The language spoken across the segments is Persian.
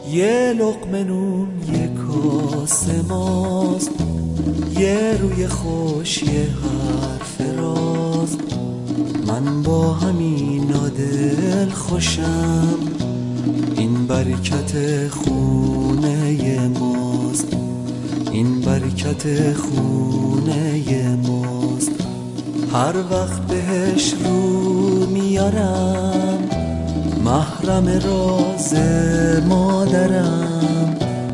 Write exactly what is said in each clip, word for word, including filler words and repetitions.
یه لقمه نون یه کاسه ماست، یه روی خوش یه حرف راست. من با همینا دل خوشم، این برکت خونه ماست، این برکت خونه ماست. هر وقت بهش رو میارم، محرم راز مادرم.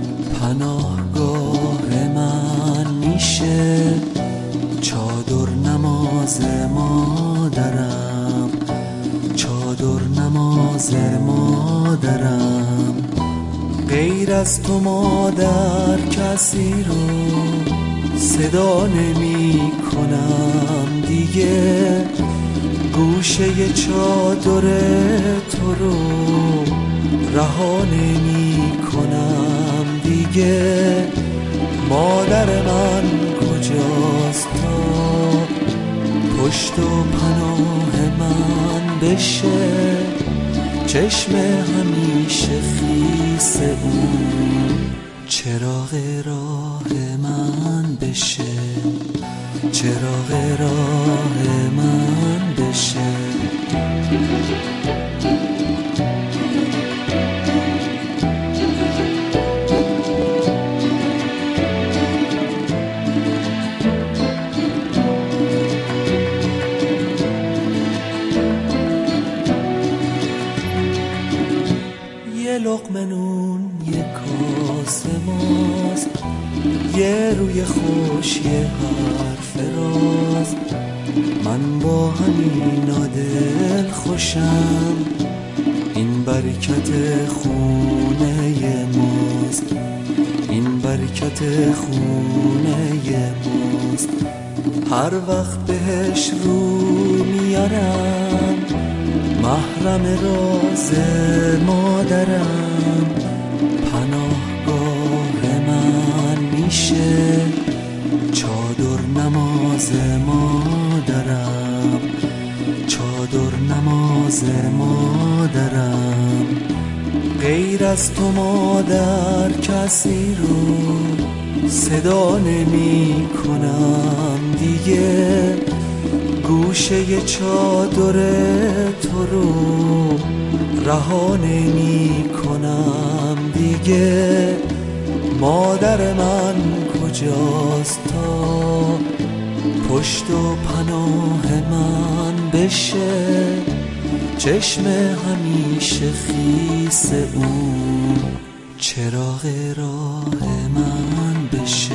پناهگاه من میشه چادر نماز مادرم، چادر نماز مادرم. غیر از تو مادر کسی رو صدا نمی کنم دیگه. گوشه چادر تو رو رها نمی کنم دیگه. مادر من کجاست تا پشت و پناه من بشه؟ چشم همیشه خیس اون چراغ راه من بشه، چراغ راه من بشه. یه لقمه نون یه کاسه ماست، یه روی خوش یه حرف راست. من با همینا دل خوشم، این برکت خونه ماست، این برکت خونه ماست. هر وقت بهش رو میارم، محرم راز مادرم. پناهگاه من میشه چادر نماز مادرم، چادر نماز مادرم. غیر از تو مادر کسی رو صدا نمی کنم دیگه. گوشه چادر تو رو رها نمی کنم دیگه. مادر من کجاست تا پشت و پناه من بشه؟ چشم همیشه خیس اون چراغ راه من بشه.